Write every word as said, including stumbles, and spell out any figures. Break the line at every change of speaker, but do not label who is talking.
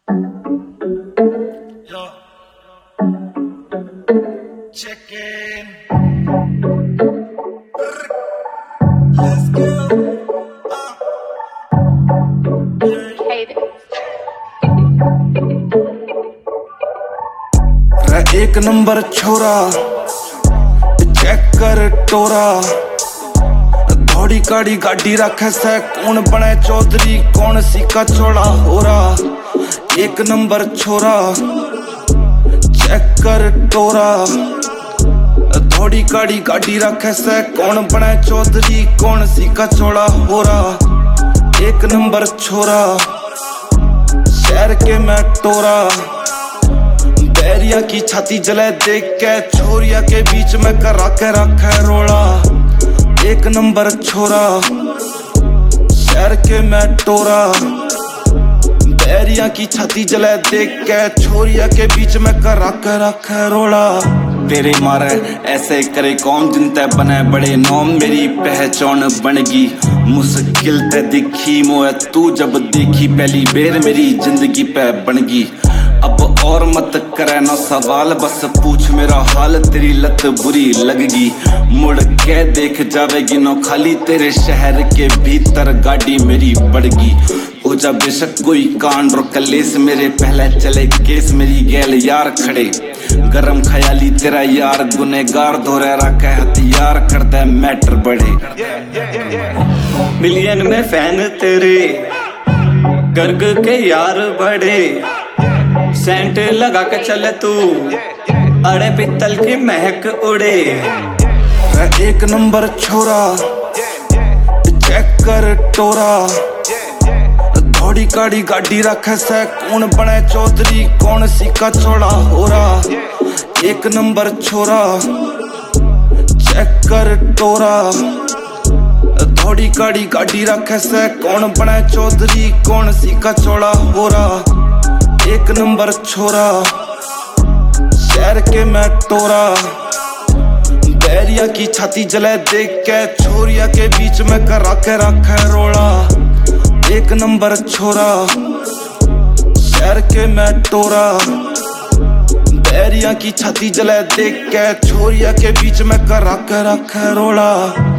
Check in. Let's go. एक number छोरा check कर टोरा, धौड़ी काड़ी गाड़ी रखे से कौन बने चौधरी कौन सी का छोड़ा हो रहा। एक नंबर छोरा चेक कर टोरा, धौड़ी काड़ी गाड़ी रखे से कौन बने चौधरी कौन सी का छोड़ा हो रहा। एक नंबर छोरा शहर के मैं टोरा, बैरिया की छाती जले देख के छोरिया के बीच में करा के रखे रोड़ा। एक नंबर छोरा शहर के मैं टोरा, बैरिया की छाती जले देख के छोरिया के बीच में करा के रखे रोड़ा। तेरे मारे ऐसे करे कौन जिनते बने बड़े नौम, मेरी पहचान बनगी मुश्किल ते दिखी मोए तू जब देखी पहली बेर मेरी जिंदगी पे बनगी। अब और मत करे ना सवाल बस पूछ मेरा हाल, तेरी लत बुरी लगगी मुड़ के देख जावेगी नो खाली तेरे शहर के भीतर गाड़ी मेरी बढ़गी। हो जा बेशक कोई कांड रो कलेस मेरे पहले चले केस, मेरी गैल यार खड़े गरम ख्याली तेरा यार गुनेगार धोरे रखे हथियार करता मैटर बड़े।
मिलियन में फैन तेरे गर्ग के यार बड़े, सेंट लगा के चले तू अड़े पित्तल की महक उड़े।
एक नंबर छोरा चेक कर टोरा, धौड़ी काड़ी गाड़ी रखे से कौन बने चौधरी कौन सी का छोड़ा हो रहा। एक नंबर छोरा चेक कर टोरा, धौड़ी काड़ी गाड़ी रखे से कौन बने चौधरी कौन सी का छोड़ा हो रहा। एक नंबर छोरा शहर के मैं टोरा, बैरिया की छाती जले देख के छोरिया के बीच में करा के रखे रोड़ा। एक नंबर छोरा शहर के मैं टोरा, बैरिया की छाती जले देख के छोरिया के बीच में करा के रखे रोड़ा।